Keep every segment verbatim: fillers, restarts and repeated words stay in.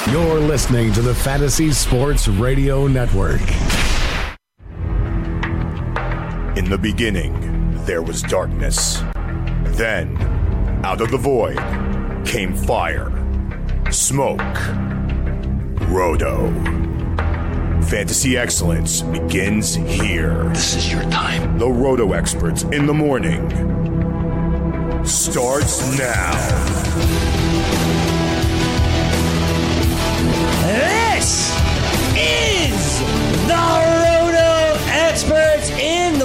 You're listening to the Fantasy Sports Radio Network. In the beginning, there was darkness. Then, out of the void, came fire, smoke, Roto. Fantasy excellence begins here. This is your time. The Roto experts in the morning starts now. This is the Roto Experts in the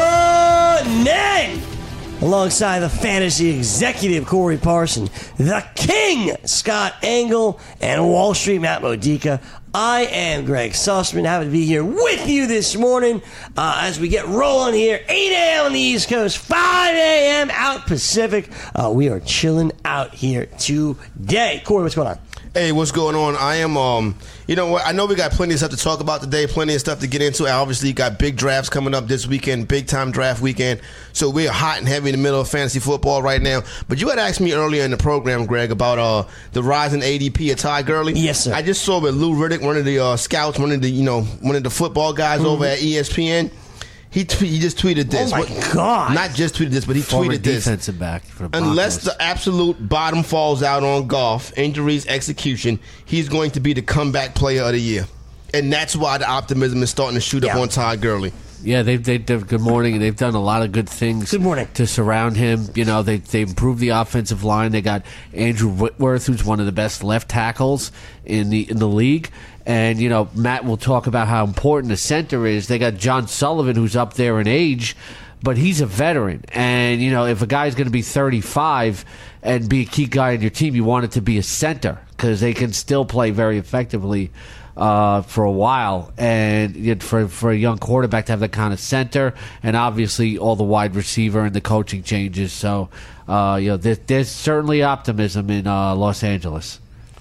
morning. Alongside the fantasy executive Corey Parson, the king Scott Engel, and Wall Street Matt Modica. I am Greg Sussman. Happy to be here with you this morning uh, as we get rolling here. eight a.m. on the East Coast, five a.m. out Pacific. Uh, we are chilling out here today. Corey, what's going on? Hey, what's going on? I am, um, you know what? I know we got plenty of stuff to talk about today, plenty of stuff to get into. I obviously got big drafts coming up this weekend, big time draft weekend. So we're hot and heavy in the middle of fantasy football right now. But you had asked me earlier in the program, Greg, about uh, the rise in A D P of Todd Gurley. Yes, sir. I just saw with Lou Riddick, one of the uh, scouts, one of the, you know, one of the football guys mm-hmm. over at E S P N. He t- he just tweeted this. Oh, my what, God. Not just tweeted this, but he Former tweeted this. defensive back for the Unless the absolute bottom falls out on golf, injuries, execution, he's going to be the comeback player of the year. And that's why the optimism is starting to shoot yeah. up on Todd Gurley. Yeah, they've, they've good morning, and they've done a lot of good things. Good morning. To surround him. You know, they they improved the offensive line. They got Andrew Whitworth, who's one of the best left tackles in the in the league. And, you know, Matt will talk about how important the center is. They got John Sullivan, who's up there in age, but he's a veteran. And, you know, if a guy's going to be thirty-five and be a key guy on your team, you want it to be a center because they can still play very effectively uh, for a while. And for, for a young quarterback to have that kind of center, and obviously all the wide receiver and the coaching changes. So, uh, you know, there's, there's certainly optimism in uh, Los Angeles.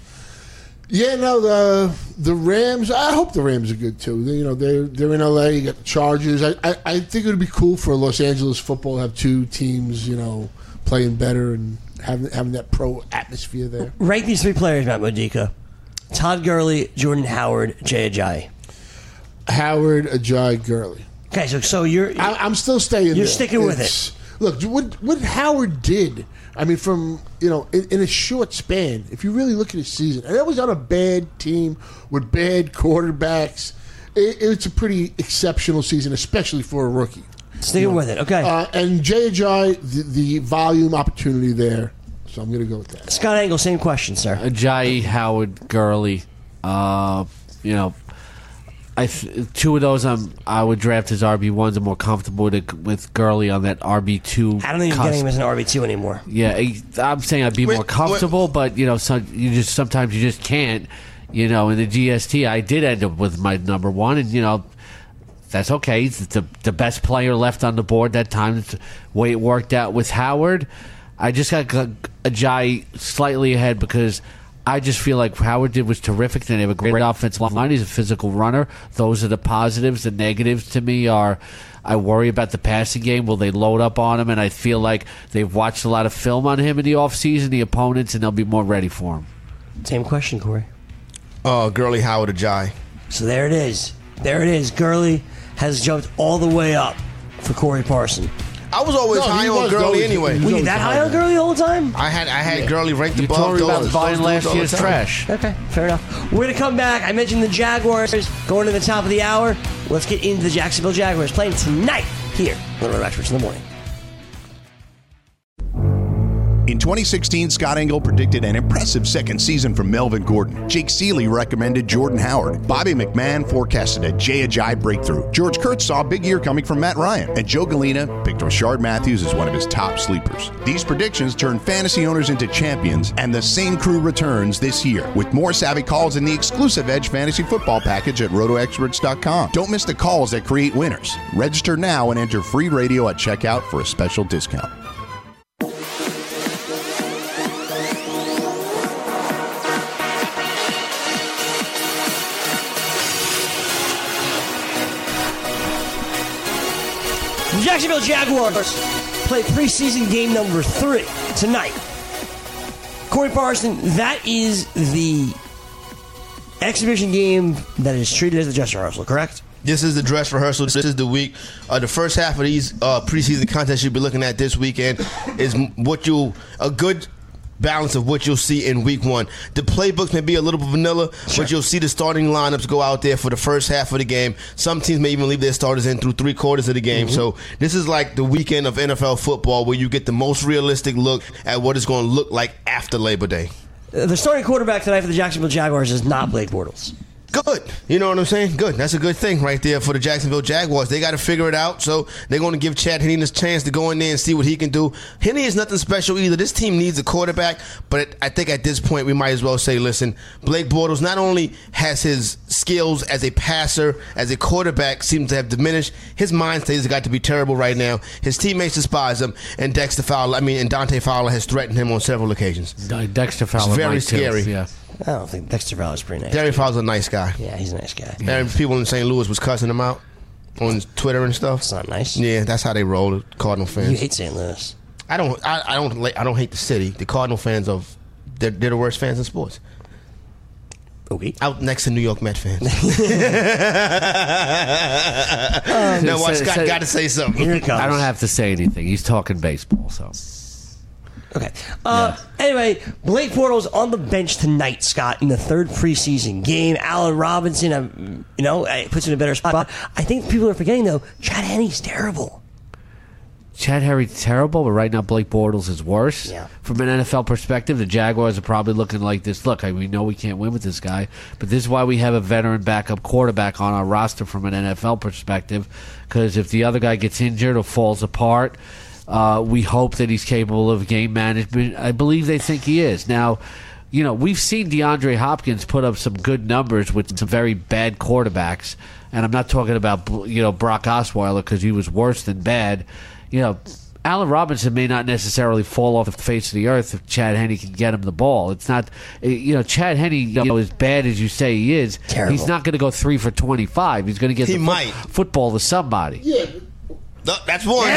Yeah, no, the the Rams. I hope the Rams are good too. They, you know, they're they're in L A. You got the Chargers. I, I I think it would be cool for Los Angeles football to have two teams, you know, playing better and having having that pro atmosphere there. Rank these three players, Matt Modica: Todd Gurley, Jordan Howard, Jay Ajayi. Howard, Ajayi, Gurley. Okay, so so you're, you're I, I'm still staying. You're there. sticking with it's, it. Look, what what Howard did. I mean, from, you know, in, in a short span, if you really look at his season, and that was on a bad team with bad quarterbacks, it, it's a pretty exceptional season, especially for a rookie. Sticking you know? with it, okay. Uh, and Jay Ajayi, the, the volume opportunity there, so I'm going to go with that. Scott Engel, same question, sir. Ajayi, Howard, Gurley, uh, you know, I th- two of those I'm, I would draft as R B ones. I'm more comfortable with, with Gurley on that R B two. I don't think you're getting him as an R B two anymore. Yeah, I'm saying I'd be Wait, more comfortable, what? but you know, some, you just sometimes you just can't. You know, in the G S T, I did end up with my number one, and you know, that's okay. He's the the best player left on the board that time. It's the way it worked out with Howard. I just got Ajayi slightly ahead because I just feel like Howard did was terrific. They have a great offensive line. He's a physical runner. Those are the positives. The negatives to me are I worry about the passing game. Will they load up on him? And I feel like they've watched a lot of film on him in the offseason, the opponents, and they'll be more ready for him. Same question, Corey. Uh, Gurley, Howard, Ajayi. So there it is. There it is. Gurley has jumped all the way up for Corey Parson. I was always No, high he on was Gurley always- anyway. he Were you always that high high on Gurley the whole time? I had I had Gurley ranked You above told me those, about those buying dudes last all the year's time. trash. Okay, fair enough. We're going to come back. I mentioned the Jaguars going to the top of the hour. Let's get into the Jacksonville Jaguars playing tonight here on the Roto Experts in the morning. In twenty sixteen, Scott Engel predicted an impressive second season from Melvin Gordon. Jake Seeley recommended Jordan Howard. Bobby McMahon forecasted a Jay Ajayi breakthrough. George Kurtz saw a big year coming from Matt Ryan. And Joe Galena picked Rashard Matthews as one of his top sleepers. These predictions turned fantasy owners into champions, and the same crew returns this year with more savvy calls in the exclusive Edge Fantasy Football package at roto experts dot com. Don't miss the calls that create winners. Register now and enter free radio at checkout for a special discount. The Jacksonville Jaguars play preseason game number three tonight. Corey Parson, that is the exhibition game that is treated as a dress rehearsal, correct? This is the dress rehearsal. This is the week. Uh, the first half of these uh, preseason contests you'll be looking at this weekend is what you a good balance of what you'll see in week one. The playbooks may be a little bit vanilla, sure. but you'll see the starting lineups go out there for the first half of the game. Some teams may even leave their starters in through three quarters of the game. Mm-hmm. So this is like the weekend of N F L football where you get the most realistic look at what it's going to look like after Labor Day. The starting quarterback tonight for the Jacksonville Jaguars is not Blake Bortles. Good. You know what I'm saying? Good. That's a good thing right there for the Jacksonville Jaguars. They got to figure it out, so they're going to give Chad Henne a chance to go in there and see what he can do. Henne is nothing special either. This team needs a quarterback, but I think at this point we might as well say, listen, Blake Bortles not only has his skills as a passer, as a quarterback seems to have diminished, his mind state has got to be terrible right now. His teammates despise him, and Dexter Fowler, I mean, and Dante Fowler has threatened him on several occasions. Dexter Fowler, it's very scary. Too, yeah. I don't think Dexter Fowler's pretty nice. Derek Fowler's a nice guy. Yeah, he's a nice guy. And people in Saint Louis was cussing him out on Twitter and stuff. That's not nice. Yeah, that's how they roll. The Cardinal fans. You hate Saint Louis. I don't. I, I don't. I don't hate the city. The Cardinal fans of they're, they're the worst fans in sports. Okay. Out next to New York Met fans. um, now, watch Scott got to say something. Here it comes. I don't have to say anything. He's talking baseball, so. Okay. Uh, yeah. Anyway, Blake Bortles on the bench tonight, Scott, in the third preseason game. Allen Robinson, um, you know, puts him in a better spot. I think people are forgetting, though, Chad Henne's terrible. Chad Henne's terrible, but right now Blake Bortles is worse. Yeah. From an N F L perspective, the Jaguars are probably looking like this. Look, I, we know we can't win with this guy, but this is why we have a veteran backup quarterback on our roster from an N F L perspective, because if the other guy gets injured or falls apart, Uh, we hope that he's capable of game management. I believe they think he is. Now, you know, we've seen DeAndre Hopkins put up some good numbers with some very bad quarterbacks, and I'm not talking about, you know, Brock Osweiler because he was worse than bad. You know, Allen Robinson may not necessarily fall off the face of the earth if Chad Henne can get him the ball. It's not, you know, Chad Henne, you know, as bad as you say he is, Terrible. He's not going to go three for twenty-five. He's going to get he the might. Fo- football to somebody. Yeah. No, that's one.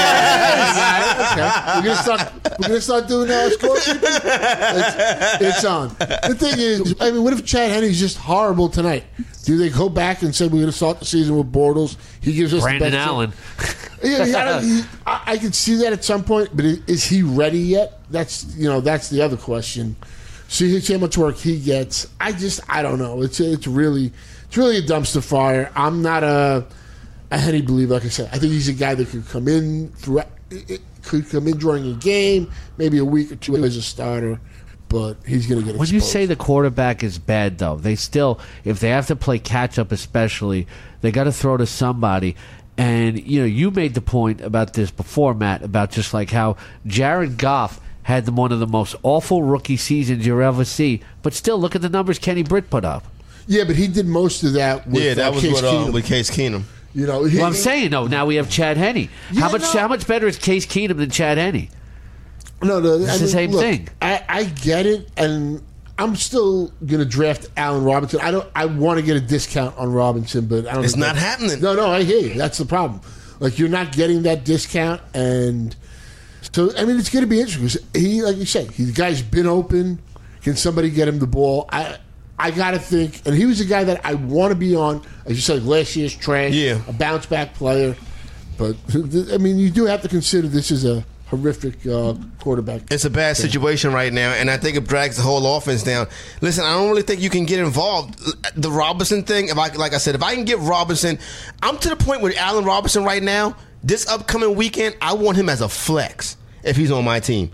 Yes! Okay. We're gonna start. We're gonna start doing that. Score. It's, it's on. The thing is, I mean, what if Chad Henne's just horrible tonight? Do they go back and say we're gonna start the season with Bortles? He gives us Brandon the best Allen. Yeah, he, I, don't, he, I, I can see that at some point, but is he ready yet? That's you know that's the other question. See how much work he gets. I just I don't know. It's it's really it's really a dumpster fire. I'm not a. a Henne believer, like I said. I think he's a guy that could come in throughout, could come in during a game, maybe a week or two as a starter, but he's going to get exposed. When you say the quarterback is bad, though, they still, if they have to play catch-up especially, they got to throw to somebody. And, you know, you made the point about this before, Matt, about just like how Jared Goff had one of the most awful rookie seasons you'll ever see, but still, look at the numbers Kenny Britt put up. Yeah, but he did most of that with Yeah, that uh, was Case what, uh, Keenum. with Case Keenum. You know, he, Well, I'm saying, though, now we have Chad Henne. Yeah, how much no. How much better is Case Keenum than Chad Henne? No, no, It's I the mean, same look, thing. I, I get it, and I'm still going to draft Allen Robinson. I don't. I want to get a discount on Robinson, but I don't. It's think not that- happening. No, no, I hear you. That's the problem. Like you're not getting that discount, and so I mean it's going to be interesting. 'Cause he, like you say, he, the guy's been open. Can somebody get him the ball? I. I got to think, and he was a guy that I want to be on. As you said, last year's trash, Yeah. a bounce back player. But I mean, you do have to consider this is a horrific uh, quarterback. It's a bad situation right now, and I think it drags the whole offense down. Listen, I don't really think you can get involved. The Robinson thing, if I like I said, if I can get Robinson, I'm to the point with Allen Robinson right now. This upcoming weekend, I want him as a flex if he's on my team.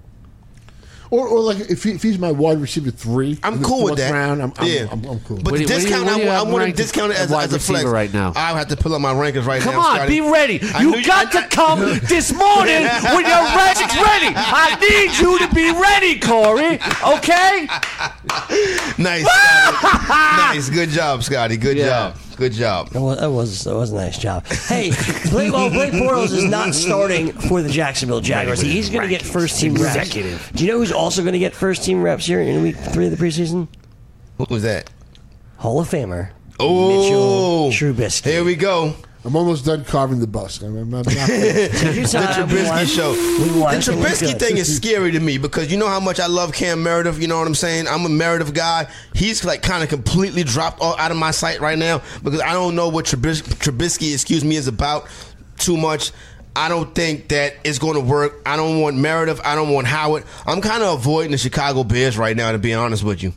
Or, or like if, he, if he's my wide receiver three, I'm in the cool with fourth that. Round, I'm, I'm, yeah, I'm, I'm cool. But What the do you- what do you- discount, what do you I, have I want to ranked discount it as as, wide as a flex receiver right now? I have to pull up my rankings right Come now. on, Scotty. be ready. I You knew you- got I- to come this morning when your rankings ready. I need you to be ready, Corey. Okay? Nice, Scotty. Nice. Good job, Scotty. Good Yeah. job. Good job. That was, that was that was a nice job. Hey, Blake, well, Blake Bortles is not starting for the Jacksonville Jaguars. He's going to get first team reps. Executive. Do you know who's also going to get first team reps here in week three of the preseason? What was that? Hall of Famer Oh, Mitchell Trubisky. Here we go. I'm almost done carving the bus. I'm, I'm not, So here's The how we Trubisky want- show. we want The it to look Trubisky good. thing is scary to me because you know how much I love Cam Meredith. You know what I'm saying? I'm a Meredith guy. He's like kind of completely dropped all, out of my sight right now because I don't know what Trubis- Trubisky, excuse me, is about too much. I don't think that it's going to work. I don't want Meredith. I don't want Howard. I'm kind of avoiding the Chicago Bears right now, to be honest with you.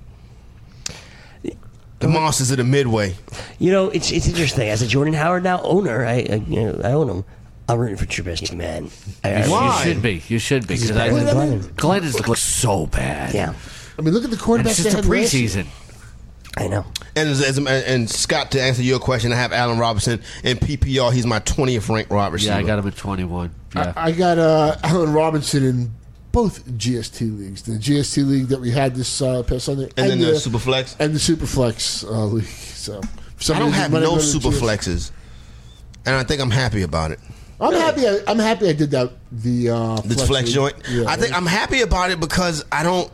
The monsters of the Midway. You know, it's it's interesting. As a Jordan Howard now owner, I I, you know, I own him. I'm rooting for Trubisky, man. I, I, Why? You should be. You should be. He's Because better than I Glennon. Glenn has looked so bad. Yeah, I mean, look at the And quarterbacks it's they just a had last year. preseason. I know. And, as, as, and Scott, to answer your question, I have Allen Robinson in P P R. He's my twentieth ranked wide receiver. Yeah, I got him at twenty-one. Yeah. I, I got uh, Allen Robinson in both G S T leagues. The G S T league that we had this uh, past Sunday, And then the Superflex? and the Superflex uh, league. So for some I don't reason, have when no go to the super G S flexes, and I think I'm happy about it. I'm happy. I, I'm happy. I did that. The uh, This flex league. joint. Yeah. I think I'm happy about it because I don't.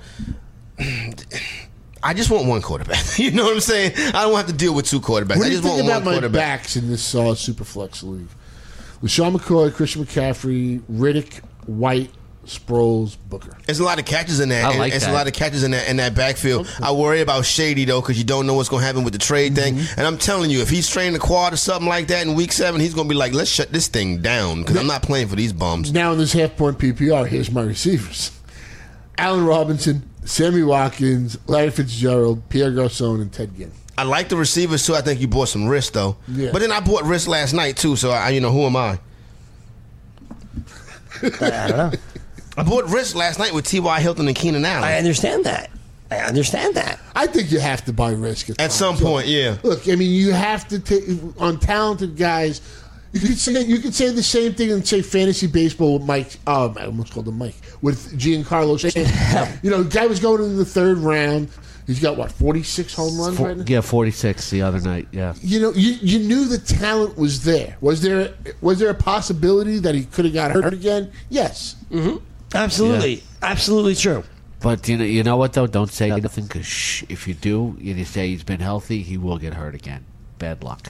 I just want one quarterback. You know what I'm saying? I don't have to deal with two quarterbacks. What I do you just think want about one my quarterback. backs in this uh, Superflex league? LaShawn McCoy, Christian McCaffrey, Riddick, White, Sproles, Booker. There's a lot of catches in that. I and like It's that. a lot of catches in that in that backfield. I worry about Shady though because you don't know what's going to happen with the trade thing. Mm-hmm. And I'm telling you, if he's training the quad or something like that in week seven, he's going to be like, "Let's shut this thing down," because I'm not playing for these bums. Now in this half point P P R, here's my receivers: Allen Robinson, Sammy Watkins, Larry Fitzgerald, Pierre Garcon, and Ted Ginn. I like the receivers too. I think you bought some risk though. Yeah. But then I bought risk last night too. So I, you know, who am I? I don't know. I bought risk last night with T Y. Hilton and Keenan Allen. I understand that. I understand that. I think you have to buy risk At times. some point, yeah. Look, I mean, you have to take on talented guys. You could say you could say the same thing and say fantasy baseball with Mike. Um, I almost called him Mike with Giancarlo. Stanton. You know, the guy was going in the third round. He's got what forty-six home runs Four- right now. yeah, forty-six the other night. Yeah. You know, you, you knew the talent was there. Was there was there a possibility that he could have got hurt again? Yes. Absolutely, Yeah. absolutely true. But you know, you know what though? Don't say nothing because shh, if you do, and you say he's been healthy, he will get hurt again. Bad luck.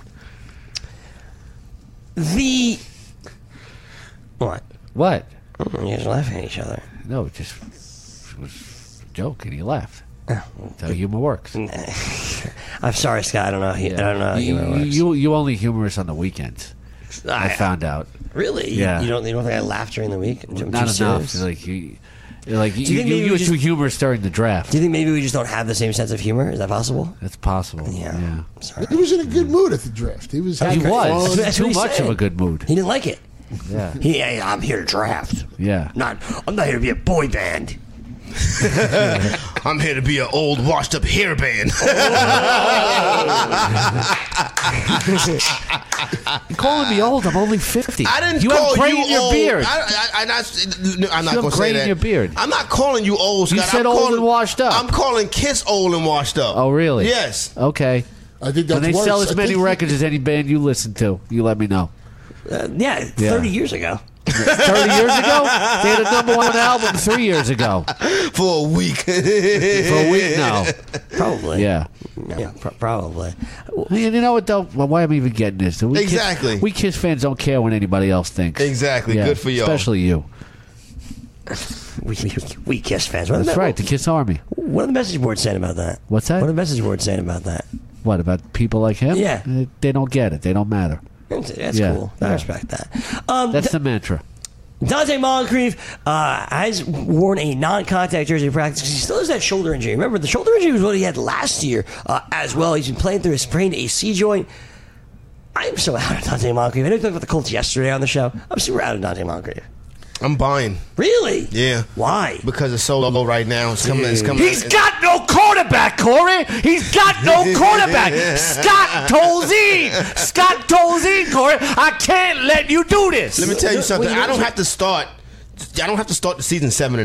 The what? What? Oh, you guys are laughing at each other. No, it just it was a joke, and he laughed. That's how humor works. I'm sorry, Scott. I don't know. How, I don't know how you, humor works. you you only humorous on the weekends. I, found out. Really? Yeah. You don't. You don't think I laughed during the week? I'm too Not enough. serious? Like you, like you, you think you, maybe you we were just- too humorous during the draft. Do you think maybe we just don't have the same sense of humor? Is that possible? That's possible. Yeah. Yeah. I'm sorry. He was in a good mood at the draft. He was. He having was fun. That's what too he much said. of a good mood. He didn't like it. Yeah. He, hey, I'm here to draft. Yeah. Not. I'm not here to be a boy band. I'm here to be an old, washed-up hair band. You're calling me old. I'm only fifty. I didn't you call have gray you in your old. beard. I, I, I, not, I'm not You have going to gray say in that. your beard. I'm not calling you old, You Scott. said I'm old calling, and washed up. I'm calling Kiss old and washed up. Oh, really? Yes. Okay. I think that's When they worse. sell as I many think- records as any band you listen to, you let me know. Uh, yeah, thirty years ago. Thirty years ago, they had a number one album. Three years ago, For a week. for a week now. Probably. Yeah. Yeah. Pro- probably. You know what though? Well, why am I even getting this? We Exactly. Kiss, we Kiss fans don't care what anybody else thinks. Exactly. Yeah, Good for y'all. especially you. We, we, we Kiss fans. What are That's the, right. The Kiss Army. What are the message boards saying about that? What's that? What are the message boards saying about that? What about people like him? Yeah. Uh, They don't get it. They don't matter. That's, that's Yeah. cool. I Yeah. respect that. Um, That's the mantra. Dante Moncrief uh, has worn a non-contact jersey in practice because he still has that shoulder injury. Remember, the shoulder injury was what he had last year uh, as well. He's been playing through a sprained A C joint. I'm so out of Dante Moncrief. I know we talked about the Colts yesterday on the show. I'm super out of Dante Moncrief. I'm buying. Really? Yeah. Why? Because it's so low right now. It's coming. It's coming. He's got no quarterback, Corey. He's got no quarterback. Scott Tolzien. Scott Tolzien, Corey. I can't let you do this. Let me tell you something. Well, you know I don't what- have to start. I don't have to start the season seven and zero.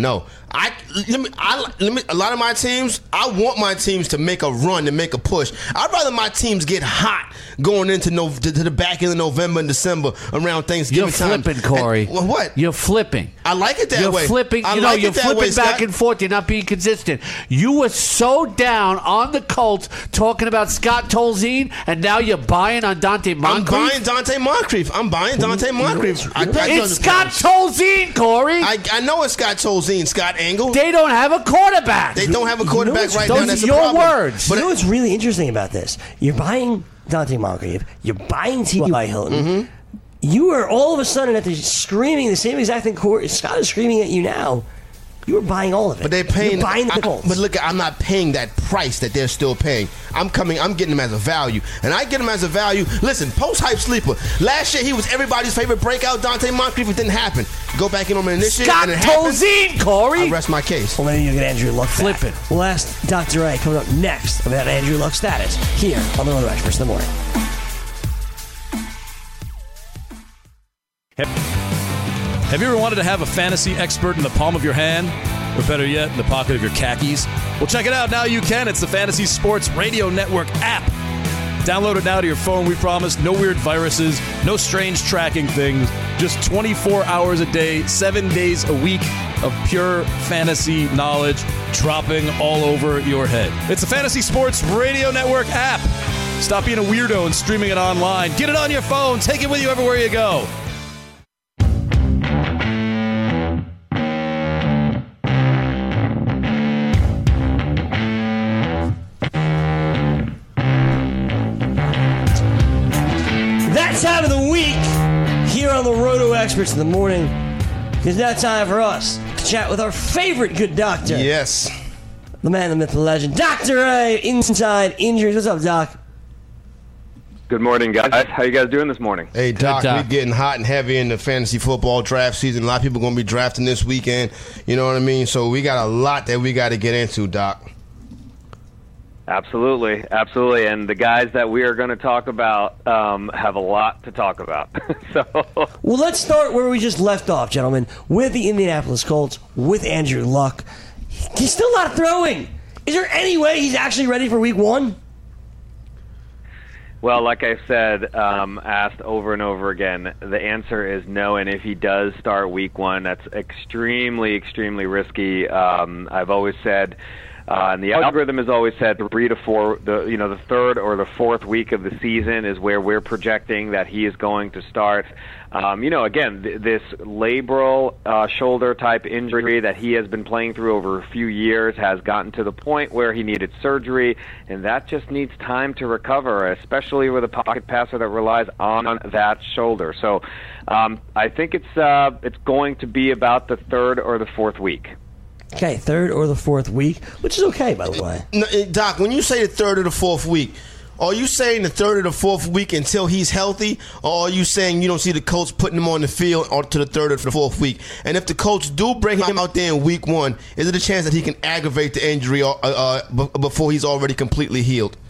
I let me, I let me. A lot of my teams, I want my teams to make a run, to make a push. I'd rather my teams get hot going into no, to, to the back end of November and December around Thanksgiving You're time. flipping, Corey. And, well, what? You're flipping. I like it that you're way. You're flipping. I You know, like you're it that flipping way, back Scott. and forth. You're not being consistent. You were so down on the Colts talking about Scott Tolzien, and now you're buying on Dante Moncrief. I'm buying Dante Moncrief. I'm buying Dante Moncrief. I, I, It's Scott Tolzien, Corey. I, I know it's Scott Tolzien, Scott Angle. They don't have a quarterback. They don't have a quarterback what's- right those now. are That's your a problem. words. But you know what's really interesting about this? You're buying Dante Moncrief. You're buying T Y. Hilton. Mm-hmm. You are all of a sudden at the screaming the same exact thing Corey, Scott is screaming at you now. You were buying all of it. But they're paying. You're buying the I- Colts. but look, I'm not paying that price that they're still paying. I'm coming. I'm getting them as a value, and I get them as a value. Listen, post hype sleeper. Last year he was everybody's favorite breakout. Dante Moncrief. It didn't happen. Go back in on him this year, Scott and it happened. Tolzien, Corey. I rest my case. Well, maybe you get Andrew Luck back. Flip it. We'll ask Doctor A coming up next about Andrew Luck's status here on the Roto Experts in the morning. Have you ever wanted to have a fantasy expert in the palm of your hand? Or better yet, in the pocket of your khakis? Well, check it out. Now you can. It's the Fantasy Sports Radio Network app. Download it now to your phone. We promise no weird viruses, no strange tracking things. Just twenty-four hours a day, seven days a week of pure fantasy knowledge dropping all over your head. It's the Fantasy Sports Radio Network app. Stop being a weirdo and streaming it online. Get it on your phone. Take it with you everywhere you go. That time of the week here on the Roto Experts in the morning is now time for us to chat with our favorite good doctor. Yes. The man, the myth, the legend, Doctor A, Inside Injuries. What's up, Doc? Good morning, guys. How you guys doing this morning? Hey, Doc, Doc. we're getting hot and heavy in the fantasy football draft season. A lot of people going to be drafting this weekend. You know what I mean? So we got a lot that we got to get into, Doc. Absolutely, absolutely. And the guys that we are going to talk about um, have a lot to talk about. so, Well, let's start where we just left off, gentlemen, with the Indianapolis Colts, with Andrew Luck. He's still not throwing. Is there any way he's actually ready for week one? well, like I said, um, asked over and over again, the answer is no. And if he does start week one, that's extremely, extremely risky. Um, I've always said. Uh, and the algorithm has always said three to four, the you know the third or the fourth week of the season is where we're projecting that he is going to start. Um, you know, again, th- this labral uh, shoulder type injury that he has been playing through over a few years has gotten to the point where he needed surgery, and that just needs time to recover, especially with a pocket passer that relies on that shoulder. So, um, I think it's uh, it's going to be about the third or the fourth week. Okay, third or the fourth week, which is okay, by the way. No, eh, Doc, when you say the third or the fourth week, are you saying the third or the fourth week until he's healthy, or are you saying you don't see the Colts putting him on the field or to the third or the fourth week? And if the Colts do bring him out there in week one, is it a chance that he can aggravate the injury uh, uh, b- before he's already completely healed?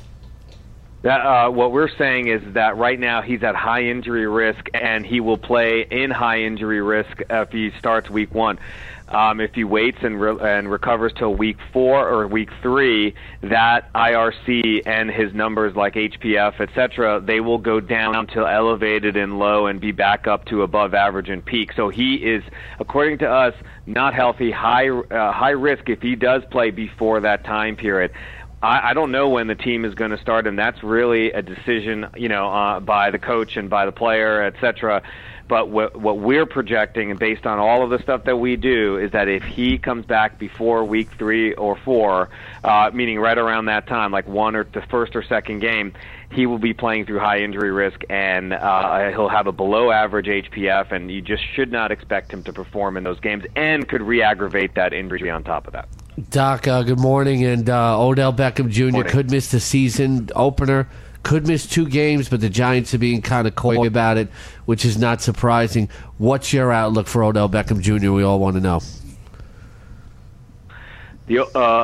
That, uh, what we're saying is that right now he's at high injury risk, and he will play in high injury risk if he starts week one. Um, if he waits and, re- and recovers till week four or week three, that I R C and his numbers like H P F, et cetera, they will go down to elevated and low and be back up to above average and peak. So he is, according to us, not healthy, high uh, high risk if he does play before that time period. I, I don't know when the team is going to start, and that's really a decision, you know, uh, by the coach and by the player, et cetera. But what, what we're projecting, and based on all of the stuff that we do, is that if he comes back before week three or four, uh, meaning right around that time, like one or the first or second game, he will be playing through high injury risk, and uh, he'll have a below-average H P F, and you just should not expect him to perform in those games, and could re-aggravate that injury on top of that. Doc, uh, good morning. And uh, Odell Beckham Junior Morning. could miss the season opener, could miss two games, but the Giants are being kind of coy about it, which is not surprising. What's your outlook for Odell Beckham Junior? We all want to know. The uh,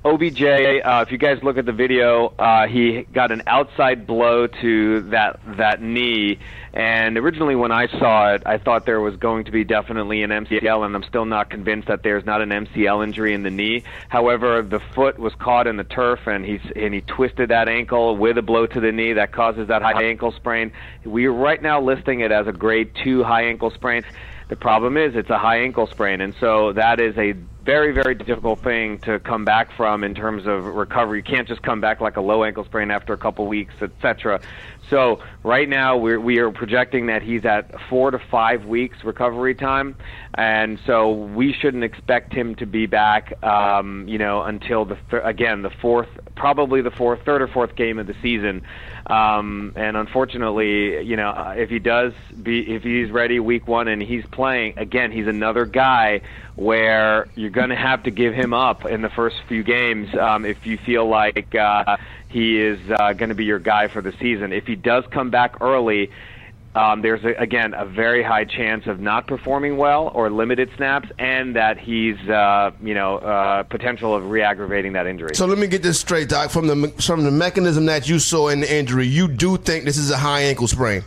O B J, uh, if you guys look at the video, uh, he got an outside blow to that that knee. And originally when I saw it, I thought there was going to be definitely an M C L, and I'm still not convinced that there's not an M C L injury in the knee. However, the foot was caught in the turf, and, he's, and he twisted that ankle with a blow to the knee that causes that high ankle sprain. We are right now listing it as a grade two high ankle sprain. The problem is it's a high ankle sprain, and so that is a very, very difficult thing to come back from in terms of recovery. You can't just come back like a low ankle sprain after a couple weeks, et cetera. So right now we're, we are projecting that he's at four to five weeks recovery time, and so we shouldn't expect him to be back, um, you know, until the th- again the fourth, probably the fourth, third or fourth game of the season. Um, and unfortunately, you know, if he does be, if he's ready week one and he's playing again, he's another guy where you're going to have to give him up in the first few games um, if you feel like uh, he is uh, going to be your guy for the season. If he does come back early, um, there's, a, again, a very high chance of not performing well or limited snaps, and that he's, uh, you know, uh, potential of re-aggravating that injury. So let me get this straight, Doc. From the, from the mechanism that you saw in the injury, you do think this is a high ankle sprain?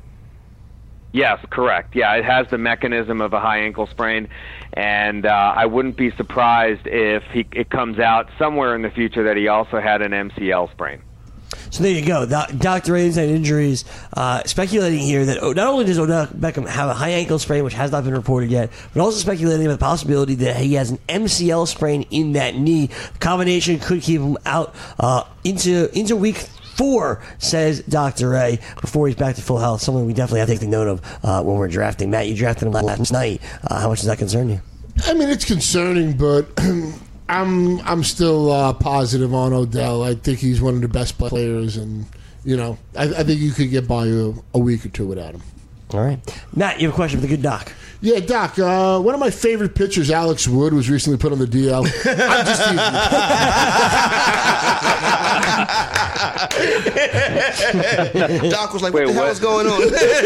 Yes, correct. Yeah, it has the mechanism of a high ankle sprain, and uh, I wouldn't be surprised if he, it comes out somewhere in the future that he also had an M C L sprain. So there you go. Doctor A Inside Injuries uh, speculating here that not only does Odell Beckham have a high ankle sprain, which has not been reported yet, but also speculating about the possibility that he has an M C L sprain in that knee. The combination could keep him out uh, into into week four, says Doctor A, before he's back to full health. Something we definitely have to take note of uh, when we're drafting. Matt, you drafted him last night. Uh, how much does that concern you? I mean, it's concerning, but I'm I'm still uh, positive on Odell. I think he's one of the best players, and you know, I, I think you could get by a, a week or two without him. All right, Matt, you have a question for the good Doc. Yeah, Doc. Uh, one of my favorite pitchers, Alex Wood, was recently put on the D L. I'm just teasing. Doc was like, Wait, "What the hell what? is going on?"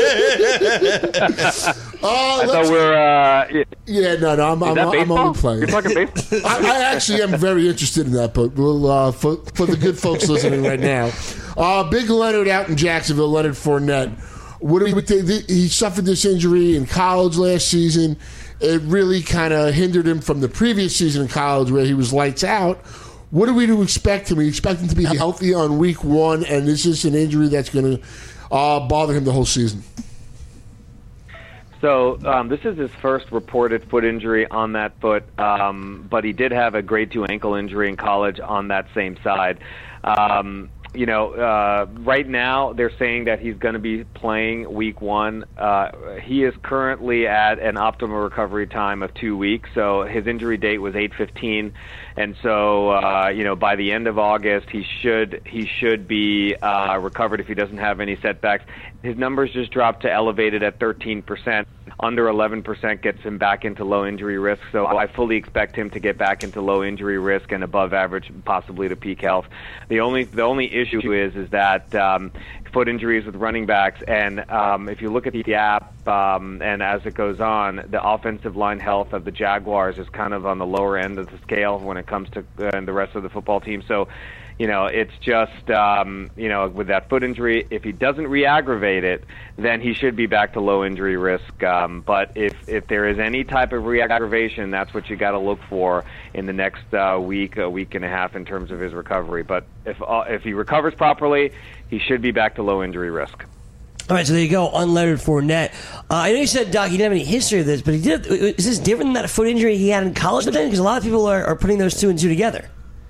uh, I thought we were. Uh, yeah. Yeah, no, no, I'm, I'm, that I'm baseball? only playing. You're talking baseball? I, I actually am very interested in that, but we'll uh, for, for the good folks listening right now. Uh, big Leonard out in Jacksonville, Leonard Fournette. What do we think? He suffered this injury in college last season. It really kind of hindered him from the previous season in college where he was lights out. What are we to expect him? We expect him to be healthy on week one, and this is an injury that's going to uh, bother him the whole season. So um, this is his first reported foot injury on that foot, um, but he did have a grade two ankle injury in college on that same side. Um, you know, uh, right now they're saying that he's going to be playing week one. Uh, he is currently at an optimal recovery time of two weeks. So his injury date was eight fifteen, and so uh, you know, by the end of August he should he should be uh, recovered if he doesn't have any setbacks. His numbers just dropped to elevated at thirteen percent. Under eleven percent gets him back into low injury risk. So I fully expect him to get back into low injury risk and above average, possibly to peak health. The only the only issue is is that um, foot injuries with running backs, and um, if you look at the app um, and as it goes on, the offensive line health of the Jaguars is kind of on the lower end of the scale when it comes to uh, the rest of the football team. So, you know, it's just, um, you know, with that foot injury, if he doesn't re-aggravate it, then he should be back to low injury risk. Um, but if, if there is any type of re-aggravation, that's what you got to look for in the next uh, week, a week and a half in terms of his recovery. But if uh, if he recovers properly, he should be back to low injury risk. All right, so there you go, unlettered Fournette. Uh, I know you said, Doc, he didn't have any history of this, but he did. Is this different than that foot injury he had in college then? Because a lot of people are, are putting those two and two together.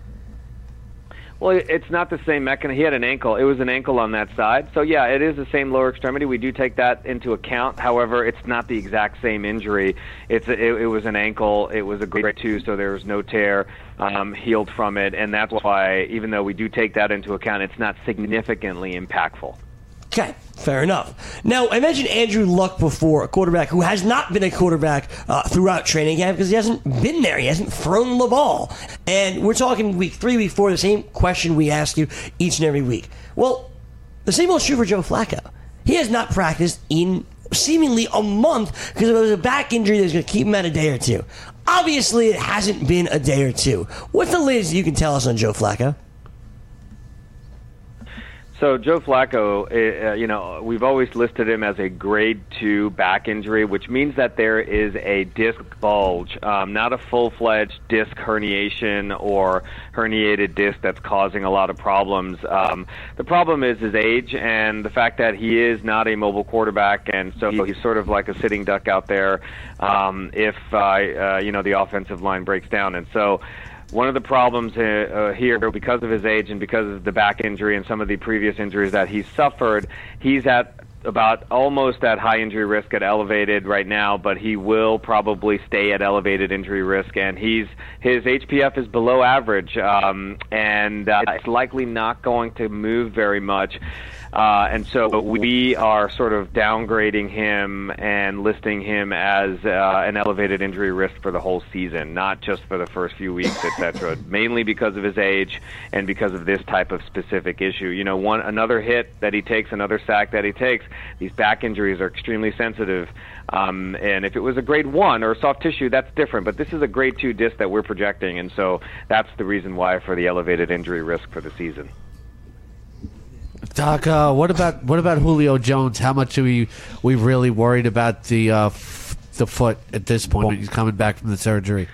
Well, it's not the same mechanism. He had an ankle. It was an ankle on that side. So, yeah, it is the same lower extremity. We do take that into account. However, it's not the exact same injury. It's a, it, it was an ankle. It was a grade two, so there was no tear, um, healed from it. And that's why, even though we do take that into account, it's not significantly impactful. Okay, fair enough. Now, I mentioned Andrew Luck before, a quarterback who has not been a quarterback uh, throughout training camp because he hasn't been there. He hasn't thrown the ball. And we're talking week three, week four, the same question we ask you each and every week. Well, the same old true for Joe Flacco. He has not practiced in seemingly a month because it was a back injury that was going to keep him out a day or two. Obviously, it hasn't been a day or two. What's the latest you can tell us on Joe Flacco? So Joe Flacco, uh, you know, we've always listed him as a grade two back injury, which means that there is a disc bulge, um, not a full-fledged disc herniation or herniated disc that's causing a lot of problems. Um, the problem is his age and the fact that he is not a mobile quarterback, and so he's sort of like a sitting duck out there um, if, uh, uh, you know, the offensive line breaks down. And so one of the problems uh, uh, here, because of his age and because of the back injury and some of the previous injuries that he's suffered, he's at about almost at high injury risk at elevated right now, but he will probably stay at elevated injury risk, and he's his H P F is below average, um, and uh, it's likely not going to move very much. Uh, and so we are sort of downgrading him and listing him as uh, an elevated injury risk for the whole season, not just for the first few weeks, et cetera, mainly because of his age and because of this type of specific issue. You know, one another hit that he takes, another sack that he takes, these back injuries are extremely sensitive. Um, and if it was a grade one or soft tissue, that's different. But this is a grade two disc that we're projecting, and so that's the reason why for the elevated injury risk for the season. Doc, uh, what about what about Julio Jones? How much are we we really worried about the uh, f- the foot at this point when he's coming back from the surgery?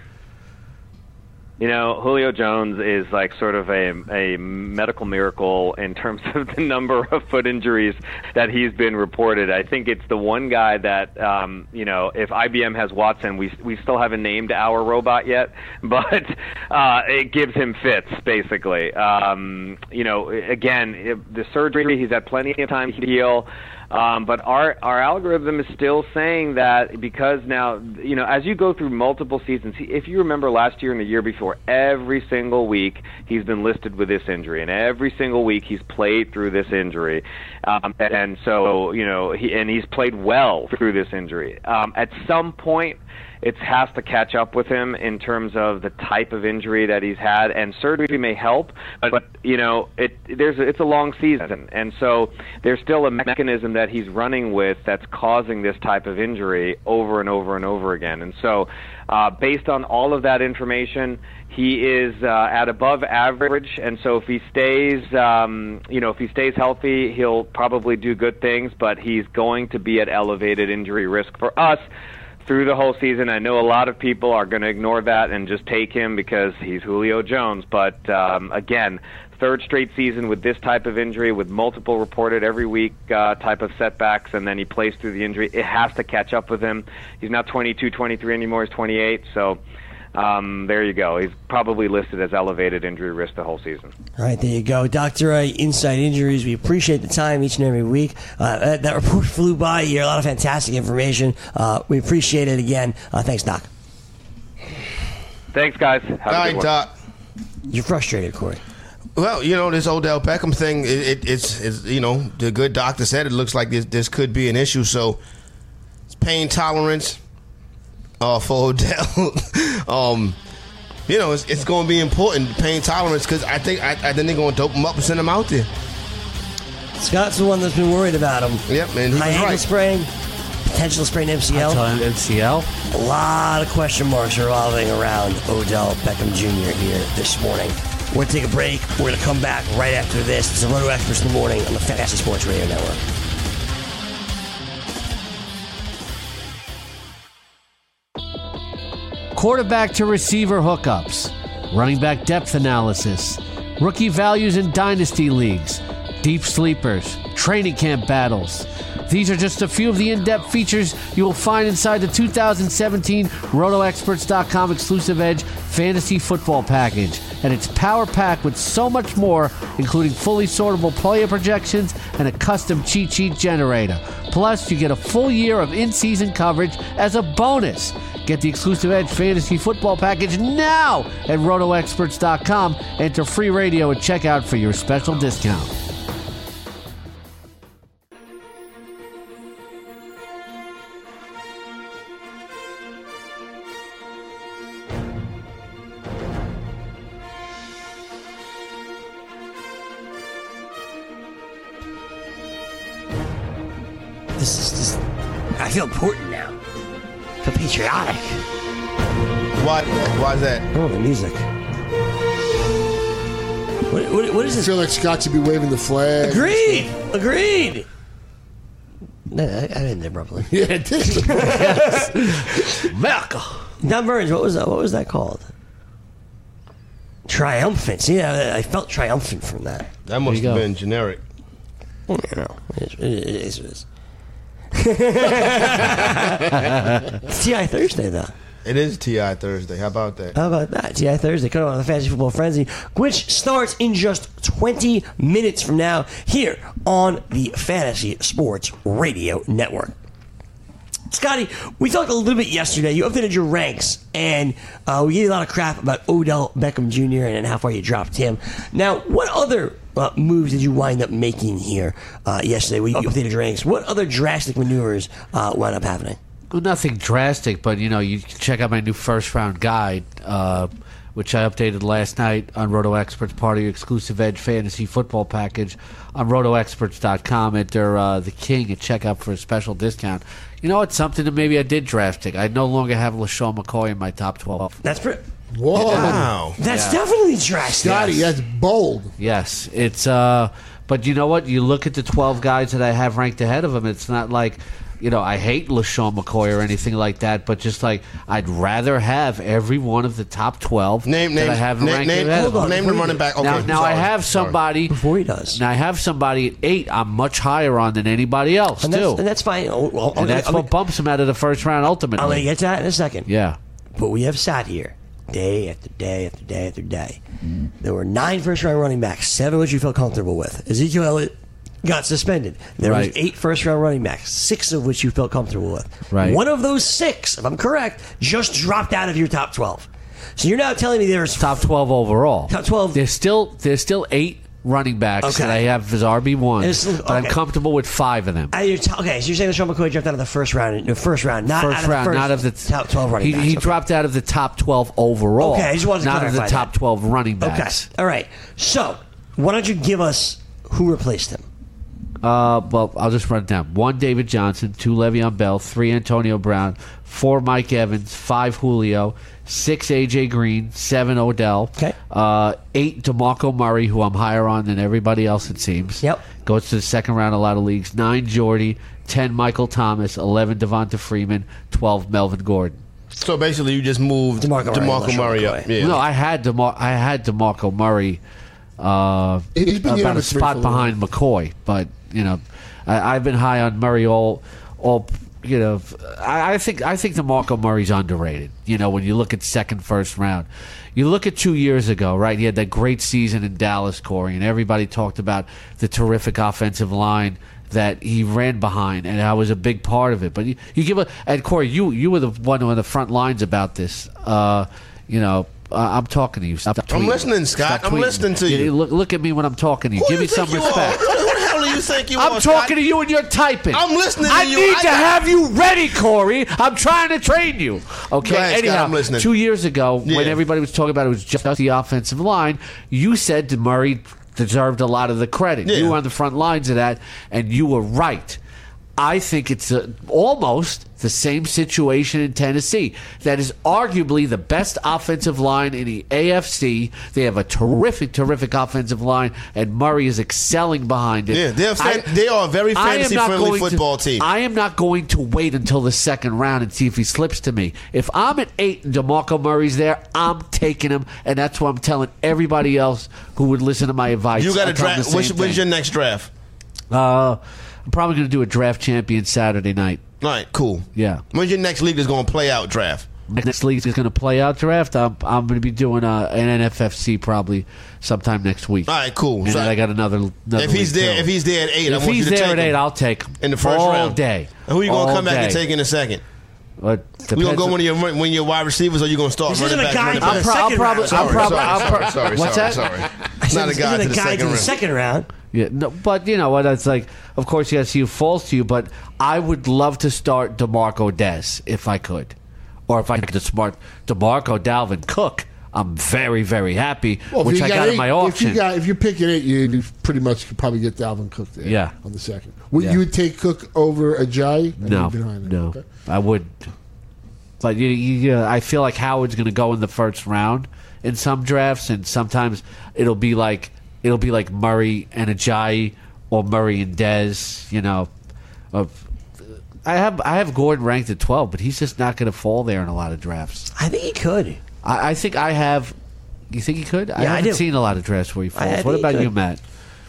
You know, Julio Jones is like sort of a a medical miracle in terms of the number of foot injuries that he's been reported. I think it's the one guy that, um, you know, if I B M has Watson, we we still haven't named our robot yet, but uh, it gives him fits, basically. Um, you know, again, it, the surgery, he's had plenty of time to heal. Um, but our our algorithm is still saying that because now, you know, as you go through multiple seasons, if you remember last year and the year before, every single week he's been listed with this injury, and every single week he's played through this injury. Um, and so, you know, he, and he's played well through this injury. Um, at some point, it has to catch up with him in terms of the type of injury that he's had, and surgery may help, but, but you know, it there's it's a long season, and so there's still a mechanism that he's running with that's causing this type of injury over and over and over again. And so, uh, based on all of that information, he is uh, at above average, and so if he stays, um, you know, if he stays healthy, he'll probably do good things, but he's going to be at elevated injury risk for us through the whole season. I know a lot of people are going to ignore that and just take him because he's Julio Jones. But um, again, third straight season with this type of injury, with multiple reported every week uh, type of setbacks, and then he plays through the injury. It has to catch up with him. He's not twenty-two, twenty-three anymore. He's twenty-eight. So um, there you go. He's probably listed as elevated injury risk the whole season. All right, there you go. Doctor Ray, Inside Injuries. We appreciate the time each and every week. Uh, that, that report flew by here. A lot of fantastic information. Uh, we appreciate it again. Uh, thanks, Doc. Thanks, guys. Have All a right, good one. Doc. You're frustrated, Corey. Well, you know, this Odell Beckham thing, it, it, it's, it's, you know, the good doctor said it looks like this, this could be an issue. So it's pain tolerance uh, for Odell. um, you know, it's, it's going to be important, pain tolerance, because I think I, I think they're going to dope him up and send him out there. Scott's the one that's been worried about him. Yep, and he High was ankle right. sprain, potential sprain M C L. M C L. A lot of question marks revolving around Odell Beckham Junior here this morning. We're going to take a break. We're going to come back right after this. It's the Roto Experts in the morning on the Fantasy Sports Radio Network. Quarterback to receiver hookups, running back depth analysis, rookie values in dynasty leagues, deep sleepers, training camp battles. These are just a few of the in-depth features you will find inside the two thousand seventeen Roto Experts dot com exclusive Edge Fantasy Football Package. And it's power-packed with so much more, including fully sortable player projections and a custom cheat sheet generator. Plus, you get a full year of in-season coverage as a bonus. Get the exclusive Edge Fantasy Football Package now at Roto Experts dot com. Enter free radio at checkout for your special discount. This is just I feel important now. I feel patriotic. Why? Why is that? Oh, the music. What, what, what is I this? feel like Scott should be waving the flag. Agreed. Agreed. No, I, I didn't abruptly. Yeah, it did. America. Don Burns, what was that? What was that called? Triumphant. See, I, I felt triumphant from that. That must you have go. been generic. You know, it is. It is. It is. It's T I Thursday, though. It is T I Thursday. How about that? How about that? T I Thursday, coming on the Fantasy Football Frenzy, which starts in just twenty minutes from now here on the Fantasy Sports Radio Network. Scotty, we talked a little bit yesterday. You updated your ranks, and uh, we gave you a lot of crap about Odell Beckham Junior and how far you dropped him. Now, what other uh, moves did you wind up making here uh, yesterday when you updated your ranks? What other drastic maneuvers uh, wound up happening? Well, nothing drastic, but you know, you can check out my new first round guide, uh, which I updated last night on Roto Experts, part of your exclusive Edge Fantasy Football package on roto experts dot com. Enter uh, the King and check out for a special discount. You know what? Something that maybe I did drastic. I no longer have LaShawn McCoy in my top twelve. That's pretty. Whoa. Wow. That's Yeah. definitely drastic. Scotty, that's bold. Yes, it's. Uh, but you know what? You look at the twelve guys that I have ranked ahead of him. It's not like, you know, I hate LaShawn McCoy or anything like that. But just like I'd rather have every one of the top twelve Name, that name, I have name, ranked name, ahead of hold him. on. name the running back. Okay, now, now I sorry. have somebody. Before he does. Now I have somebody at eight. I'm much higher on than anybody else And too, that's, and that's fine. Oh, well, I'm and that's gonna, what bumps him out of the first round ultimately. I'm going to get to that in a second. yeah. But we have sat here day after day after day after day. There were nine first-round running backs, seven which you felt comfortable with. Ezekiel Elliott got suspended. There Right. was eight first-round running backs, six of which you felt comfortable with. Right. One of those six, if I'm correct, just dropped out of your top twelve. So you're now telling me there's Top twelve overall. Top twelve. There's still there's still eight running backs Okay. that I have as R B one, It's- but I'm okay. comfortable with five of them. out of your top, okay, so you're saying LaShawn McCoy dropped out of the first round, the first round, not First out of round, the first, not of the top twelve running he, backs. He Okay. dropped out of the top twelve overall. Okay, I just wanted to not of the clarify top that. twelve running Okay, backs. all right. So why don't you give us who replaced him? Uh, well, I'll just run it down. One, David Johnson. Two, Le'Veon Bell. Three, Antonio Brown. Four, Mike Evans. Five, Julio. Six, A J Green. Seven, Odell. Okay. Uh, eight, DeMarco Murray, who I'm higher on than everybody else, it seems. Yep. Goes to the second round in a lot of leagues. Nine, Jordy. Ten, Michael Thomas. Eleven, Devonta Freeman. Twelve, Melvin Gordon. So basically, you just moved DeMarco Murray, DeMarco LaShawn Murray McCoy. up. Yeah. No, I had DeMar- I had DeMarco Murray uh, He's been about number a three spot for a behind McCoy, but you know, I, I've been high on Murray all, all. You know, I, I think I think DeMarco Murray's underrated. You know, when you look at second, first round, you look at two years ago, right? He had that great season in Dallas, Corey, and everybody talked about the terrific offensive line that he ran behind, and I was a big part of it. But you, you give a and Corey, you you were the one on the front lines about this. Uh, you know, uh, I'm talking to you. Stop I'm tweeting. listening, Scott. Stop I'm tweeting. listening to you. Look, look at me when I'm talking to you. Who Give do me you think some you respect. Are? Who the hell do you think you I'm are? talking Scott? to you and you're typing. I'm listening to I you. need I to got- have you ready, Corey. I'm trying to train you. Okay. Go ahead, Scott, Anyhow, I'm listening. two years ago, when Yeah. everybody was talking about it was just the offensive line, you said that Murray deserved a lot of the credit. Yeah. You were on the front lines of that, and you were right. I think it's a, almost the same situation in Tennessee. That is arguably the best offensive line in the A F C. They have a terrific, terrific offensive line, and Murray is excelling behind it. Yeah, they're fan- they are a very I am not fantasy-friendly going to- football team. I am not going to wait until the second round and see if he slips to me. If I'm at eight and DeMarco Murray's there, I'm taking him, and that's what I'm telling everybody else who would listen to my advice. You got I to tell them draft. the When's, same when's thing. your next draft? Uh, I'm probably going to do a draft champion Saturday night. All right, cool. Yeah. When's your next league that's going to play out draft? Next league is going to play out draft. I'm, I'm going to be doing uh, an N F F C probably sometime next week. All right, cool. And So then I got another. another if he's league, there, too. if he's there at eight, I if want he's you to there take at eight, him I'll take him in the first all round day. And who are you going to All come back and day. take in a second? But We gonna depends go on- one of your one of your wide receivers, or you gonna start This running isn't a back? guy running for I'll, back? the pro- I'll second probably. round. I'll Sorry, probably. sorry, I'll sorry, pro- sorry, What's sorry, that? sorry. I said Not a this guy isn't to a the guy second to the round. second round. Yeah, no, but you know what? It's like, of course, yes, he falls to you. But I would love to start DeMarco Des if I could, or if I could smart DeMarco Dalvin Cook. I'm very, very happy, Well, if which you I got eight, in my If auction. you got, if you're picking it, you pretty much could probably get Dalvin Cook there. Yeah. on the second. Would Yeah. you would take Cook over Ajayi? no, Behind it? no, Okay. I wouldn't. But you, you, uh, I feel like Howard's going to go in the first round in some drafts, and sometimes it'll be like it'll be like Murray and Ajayi or Murray and Dez. You know, uh, I have I have Gordon ranked at twelve, but he's just not going to fall there in a lot of drafts. I think he could. I, I think I have. You think he could? I Yeah, I haven't do. seen a lot of drafts where he I- I falls. think What he about could. you, Matt?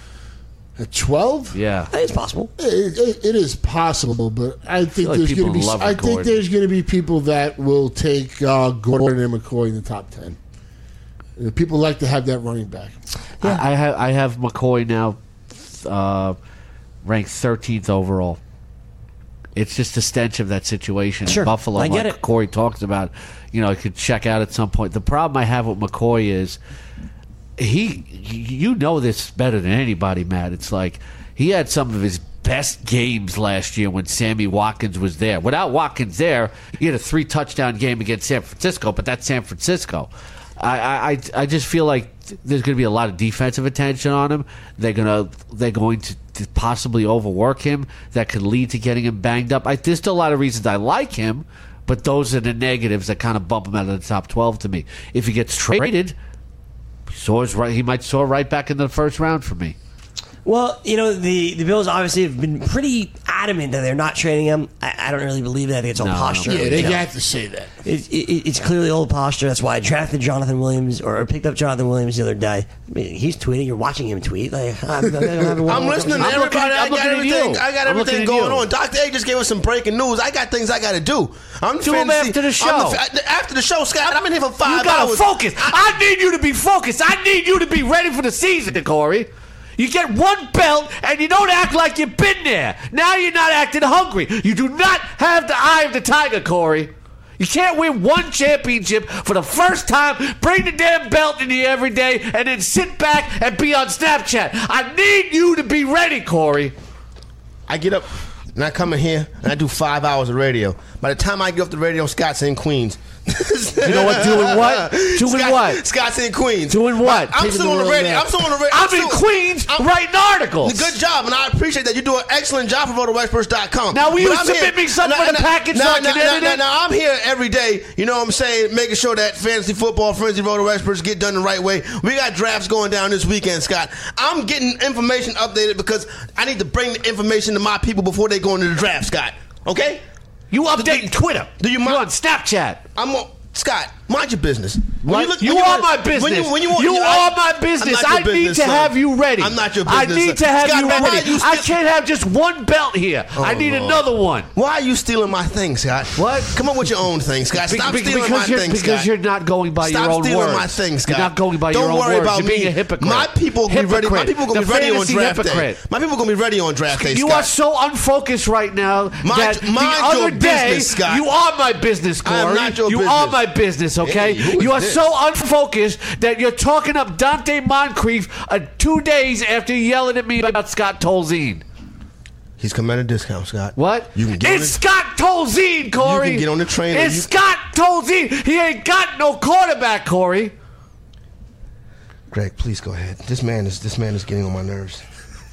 At twelve? Yeah. I think it's possible. It, it, it is possible, but I think like there's people going to be. love I think Gordon. there's going to be people that will take uh, Gordon and McCoy in the top ten. Uh, People like to have that running back. I, I have I have McCoy now, uh, ranked thirteenth overall. It's just a stench of that situation Sure, in Buffalo. I get like it. Corey talks about, you know, it could check out at some point. The problem I have with McCoy is he, you know this better than anybody, Matt. It's like he had some of his best games last year when Sammy Watkins was there. Without Watkins there, he had a three touchdown game against San Francisco, but that's San Francisco. I, I, I just feel like there's going to be a lot of defensive attention on him. They're going to they're going to, to possibly overwork him. That could lead to getting him banged up. I, there's still a lot of reasons I like him, but those are the negatives that kind of bump him out of the top twelve to me. If he gets traded, he soars right. He might soar right back into the first round for me. Well, you know, the, the Bills obviously have been pretty adamant that they're not trading him. I, I don't really believe that. I think it's all No, I don't posture. Yeah, they You know, got to say that. it, it, it's clearly old posture. That's why I drafted Jonathan Williams or, or picked up Jonathan Williams the other day. I mean, he's tweeting. You're watching him tweet. Like, I'm, I'm, I'm, I'm listening to I'm looking- everybody. I I'm got looking at everything. you. I got I'm looking everything at going you. on. Doctor A just gave us some breaking news. I got things I got to do. I'm Do 'em fantasy- after the I'm show. fa- after the show, Scott. I'm in here for five You gotta hours. focus. I need you to be focused. I need you to be ready for the season, Corey. You get one belt and you don't act like you've been there. Now you're not acting hungry. You do not have the eye of the tiger, Corey. You can't win one championship for the first time, bring the damn belt in here every day, and then sit back and be on Snapchat. I need you to be ready, Corey. I get up and I come in here and I do five hours of radio. By the time I get off the radio, Scott's in Queens. You know what? Doing what? Doing Scott, what? Scott's in Queens. Doing what? I'm Taking still the on the world radio. back. I'm still on the radio. I'm in Queens writing articles. Good job, and I appreciate that. You do an excellent job for Roto Experts dot com. Now, will you But I'm submit here- me some now- for the now- package so now- I can now- edit now- it? Now, I'm here every day, you know what I'm saying, making sure that Fantasy Football Frenzy Roto Experts get done the right way. We got drafts going down this weekend, Scott. I'm getting information updated because I need to bring the information to my people before they go into the draft, Scott. Okay? You updating Twitter. Do you You're mind- on Snapchat. I'm on. Scott, mind your business. When What? look- You when are want- my business. When you, when you, want- You I- are my I'm business. not your I need business, to son. have you ready. I'm not your I business. need to son. have Scott, you man, why ready. you I steal- can't have just one belt here. I Oh, need Lord. another one. Why are you stealing my things, Scott? What? Come up with your own thing, Scott. Be- Stop be- stealing because my you're, things, because Scott. you're not going by Stop your own stealing words. my things, Scott. You're not going by Don't your own worry words. about You're being me. a hypocrite. My people gonna be ready. My Hypocrite. people gonna The be ready on fantasy draft hypocrite. day. My people gonna be ready on draft day. You Scott. are so unfocused right now Mind- that the mind other your day business, Scott. you are my business, Corey. I am not your you business. are my business, okay? Hey, who is you are this? so unfocused that you're talking up Dante Moncrief uh, two days after yelling at me about Scott Tolzien. He's coming at a discount, Scott. What? You can get it's on Scott Tolzien, Corey. You can get on the train and It's you- Scott Tolzien. He ain't got no quarterback, Corey. the, Greg, please go ahead. This man is this man is getting on my nerves.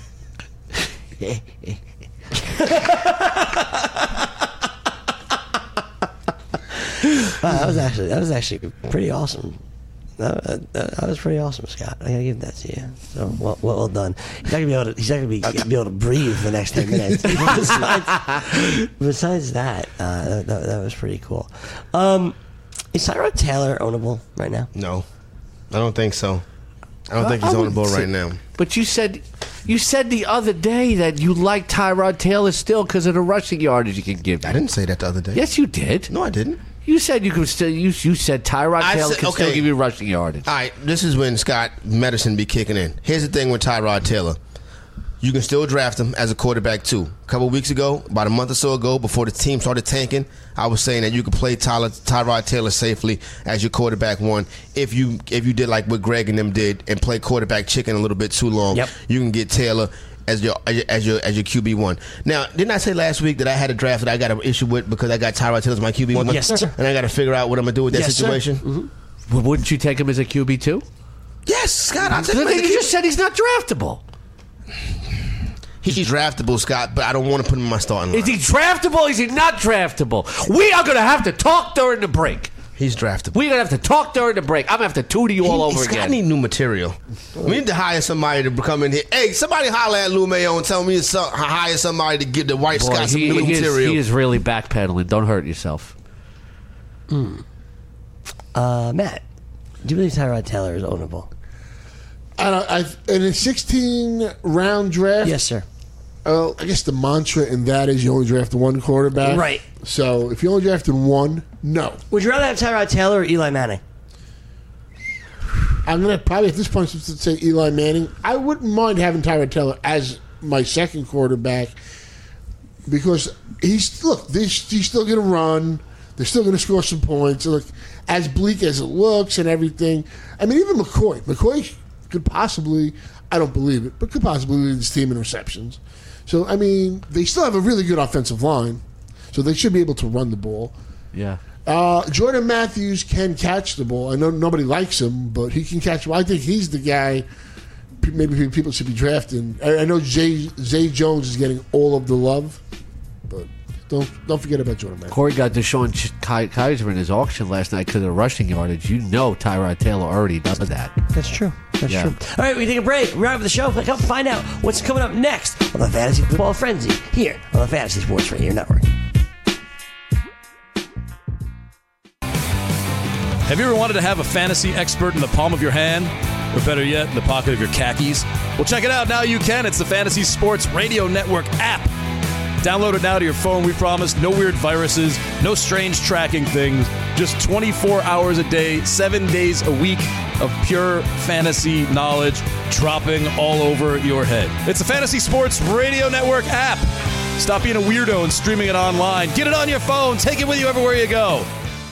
Wow, that was actually that was actually pretty awesome. That, that, that was pretty awesome, Scott. I gotta give that to you. So well, well, well done. He's not gonna be able to. He's not gonna be, be able to breathe for the next ten minutes. besides, besides that, uh, that, that, that was pretty cool. Um, is Tyrod Taylor ownable right now? No, I don't think so. I don't I- think he's I on the wouldn't board say- right now. But you said you said the other day that you like Tyrod Taylor still because of the rushing yardage you can give. I him. didn't say that the other day. Yes, you did. No, I didn't. You said you could still. You, you said Tyrod I Taylor said- can still okay. give you rushing yardage. All right, this is when Scott medicine be kicking in. Here's the thing with Tyrod Taylor. You can still draft him as a quarterback too. A couple of weeks ago, about a month or so ago, before the team started tanking, I was saying that you could play Tyler, Tyrod Taylor safely as your quarterback one if you if you did like what Greg and them did and play quarterback chicken a little bit too long. Yep. You can get Taylor as your as your as your, as your Q B one. Now, didn't I say last week that I had a draft that I got an issue with because I got Tyrod Taylor as my Q B one? Yes, sir. And I got to figure out what I'm gonna do with that Yes, sir. situation. Mhm. Well, wouldn't you take him as a Q B two? Yes, Scott. I'll take him. You just said he's not draftable. He's draftable, Scott, but I don't want to put him in my starting line. Is he draftable? Is he not draftable? We are going to have to talk during the break. He's draftable. We're going to have to talk during the break. I'm going to have to tutor you all he, over Scott again. I need new material. We need to hire somebody to come in here. Hey, somebody holler at Lou Mayo and tell me to some, hire somebody to give the white Boy, Scott some he, new he is, material. he is really backpedaling. Don't hurt yourself. Mm. Uh, Matt, do you believe Tyrod Taylor is ownable? I don't, I, in a sixteen-round draft... Yes, sir. Uh, I guess the mantra in that is you only draft one quarterback. Right. So if you only drafted one, no. Would you rather have Tyrod Taylor or Eli Manning? I'm going to probably at this point say Eli Manning. I wouldn't mind having Tyrod Taylor as my second quarterback because he's, look, he's, he's still going to run. They're still going to score some points. Look, as bleak as it looks and everything. I mean, even McCoy. McCoy could possibly, I don't believe it, but could possibly lead this team in receptions. So, I mean, they still have a really good offensive line, so they should be able to run the ball. Yeah. Uh, Jordan Matthews can catch the ball. I know nobody likes him, but he can catch the ball. I think he's the guy maybe people should be drafting. I, I know Zay, Zay Jones is getting all of the love, but don't don't forget about Jordan Matthews. Corey got Deshaun Kaiser in his auction last night because of the rushing yardage. You know Tyrod Taylor already does that. That's true. That's Yeah. true. All right, we take a break. We're out of the show. Come find out what's coming up next on the Fantasy Football Frenzy here on the Fantasy Sports Radio Network. Have you ever wanted to have a fantasy expert in the palm of your hand? Or better yet, in the pocket of your khakis? Well, check it out. Now you can. It's the Fantasy Sports Radio Network app. Download it now to your phone, we promise. No weird viruses, no strange tracking things. Just twenty-four hours a day, seven days a week of pure fantasy knowledge dropping all over your head. It's the Fantasy Sports Radio Network app. Stop being a weirdo and streaming it online. Get it on your phone. Take it with you everywhere you go.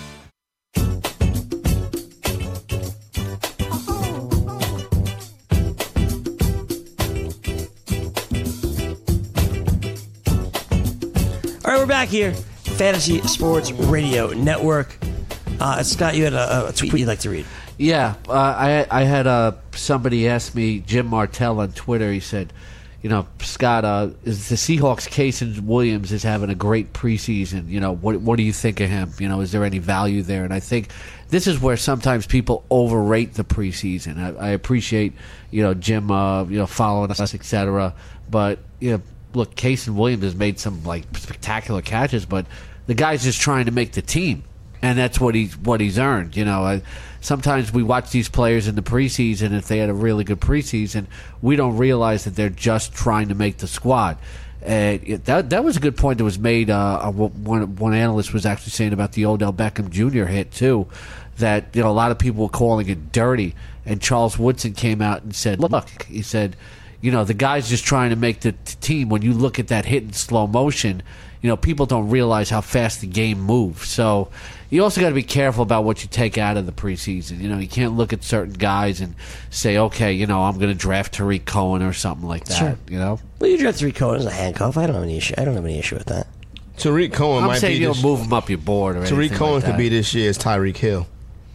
All right, we're back here. Fantasy Sports Radio Network. Uh, Scott, you had a, a tweet you'd like to read. Yeah, uh, I I had uh, somebody ask me, Jim Martell on Twitter. He said, you know, Scott, uh, is the Seahawks' Casey Williams is having a great preseason. You know, what what do you think of him? You know, is there any value there? And I think this is where sometimes people overrate the preseason. I, I appreciate, you know, Jim, uh, you know, following us, et cetera. But you know, look, Casey Williams has made some like spectacular catches, but the guy's just trying to make the team. And that's what he's what he's earned. You know, I, sometimes we watch these players in the preseason. If they had a really good preseason, we don't realize that they're just trying to make the squad. And it, that that was a good point that was made. Uh, one one analyst was actually saying about the Odell Beckham Junior hit too, that you know a lot of people were calling it dirty. And Charles Woodson came out and said, "Look," he said, "you know the guy's just trying to make the t- team. When you look at that hit in slow motion, you know people don't realize how fast the game moves." So. You also got to be careful about what you take out of the preseason. You know, you can't look at certain guys and say, okay, you know, I'm going to draft Tariq Cohen or something like that. Sure. You know, well, you draft Tariq Cohen as a handcuff. I don't have any issue. I don't have any issue with that. Tariq Cohen I'm might saying be you this, don't move him up your board or Tariq anything Cohen like could that. be this year's Tyreek Hill.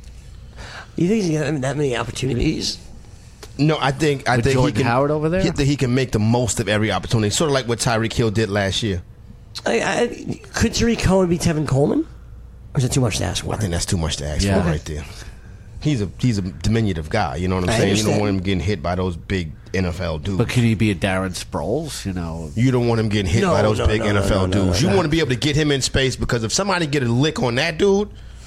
You think he's got that many opportunities? No, I think I With think Jordan he can, Howard over there? He, that he can make the most of every opportunity, sort of like what Tyreek Hill did last year. I, I, could Tariq Cohen be Tevin Coleman? Or is it too much to ask for? I think that's too much to ask Yeah. for right there. He's a he's a diminutive guy. You know what I'm I saying? You don't understand. want him getting hit by those big N F L dudes. But could he be a Darren Sproles? You know, You don't want him getting hit No, by those no, big no, N F L no, no, dudes. no, you no. want to be able to get him in space because if somebody get a lick on that dude,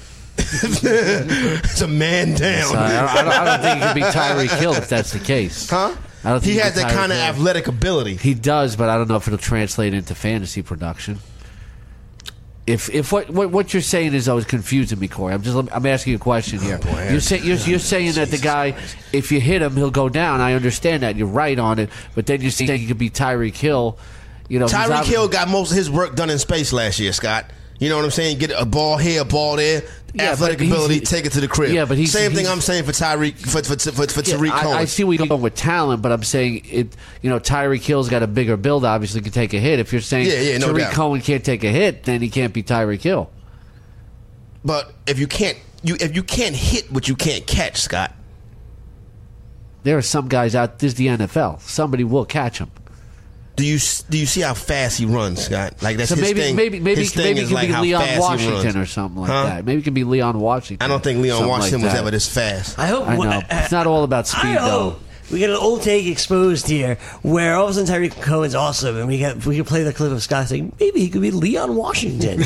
it's a man down. So I, don't, I, don't, I don't think he could be Tyreek Hill if that's the case. Huh? I don't think He he has could that Tyreek kind of Hill. athletic ability. He does, but I don't know if it'll translate into fantasy production. If if what, what what you're saying is always confusing me, Corey. I'm just I'm asking you a question here. Oh, boy, you're, say, you're, you're saying that the guy, if you hit him, he'll go down. I understand that. You're right on it. But then you're saying he could be Tyreek Hill. You know, he's Tyreek obvi- Hill got most of his work done in space last year, Scott. You know what I'm saying? Get a ball here, a ball there. Yeah, athletic but he's- ability, take it to the crib. Yeah, but he's- same thing he's- I'm saying for Tyreek for for for, for Yeah, Tariq I, Cohen. I see where you're going with talent, but I'm saying it. You know, Tyreek Hill's got a bigger build. Obviously, can take a hit. If you're saying Yeah, yeah, no Tariq doubt. Cohen can't take a hit, then he can't be Tyreek Hill. But if you can't, you if you can't hit what you can't catch, Scott. There are some guys out. This is the N F L. Somebody will catch him. Do you do you see how fast he runs, Scott? Like that's So his maybe thing. maybe maybe his maybe thing it is could like be how Leon fast he Washington runs. or something like Huh? that. Maybe it could be Leon Washington. I don't think Leon Something Washington like was that. ever this fast. I hope. I know. It's not all about speed, I hope though. we get an old take exposed here, where all of a sudden Tyreek Cohen's awesome, and we get we can play the clip of Scott saying maybe he could be Leon Washington.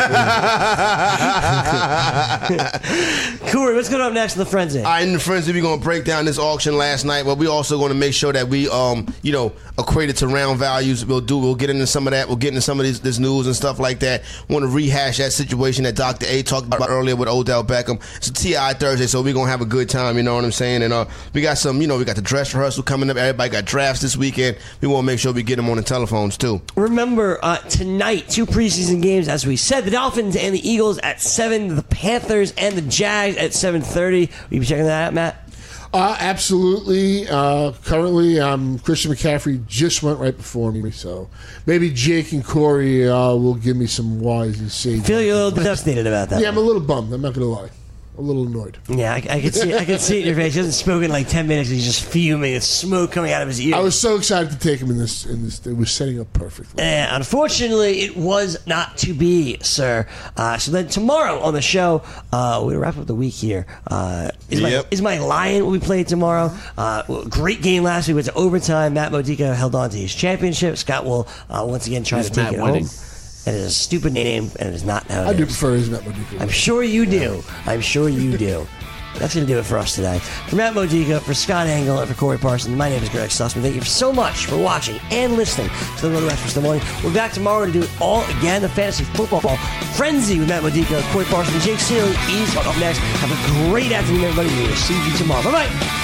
Corey, what's going up next in the Frenzy? All right, in the Frenzy, we're going to break down this auction last night, but we also going to make sure that we, um, you know, equate it to round values. We'll do. We'll get into some of that. We'll get into some of this, this news and stuff like that. Want to rehash that situation that Doctor A talked about earlier with Odell Beckham. It's a T I Thursday, so we're going to have a good time. You know what I'm saying? And uh, we got some, you know, we got the dress rehearsal coming up. Everybody got drafts this weekend. We want to make sure we get them on the telephones too. Remember, uh, tonight, two preseason games, as we said, the Dolphins and the Eagles at seven, the Panthers and the Jags at seven thirty. Will you be checking that out, Matt? Uh, absolutely. Uh, currently, um, Christian McCaffrey just went right before me, so maybe Jake and Corey uh, will give me some wise and sage. I feel you're a little devastated about that. Yeah, I'm a little bummed. I'm not going to lie. A little annoyed. Yeah, I, I could see. I could see it in your face. He hasn't spoken in like ten minutes. He's just fuming. It's smoke coming out of his ears. I was so excited to take him in this. In this, it was setting up perfectly. And unfortunately, it was not to be, sir. Uh, so then tomorrow on the show, uh, we wrap up the week here. Uh, is, Yep. my, is my Lion will be played tomorrow? Uh, well, great game last week. Went to overtime. Matt Modica held on to his championship. Scott will uh, once again try Is to take Matt it winning? home. That is a stupid name, and it is not how it I do is. prefer his Matt Modica. I'm sure you do. I'm sure you do. That's going to do it for us today. For Matt Modica, for Scott Engel, and for Corey Parsons, my name is Greg Sussman. Thank you so much for watching and listening to the Road West for the morning. We're back tomorrow to do it all again. The Fantasy Football Frenzy with Matt Modica, Corey Parsons, Jake Sealy is up next. Have a great afternoon, everybody. We will see you tomorrow. Bye-bye.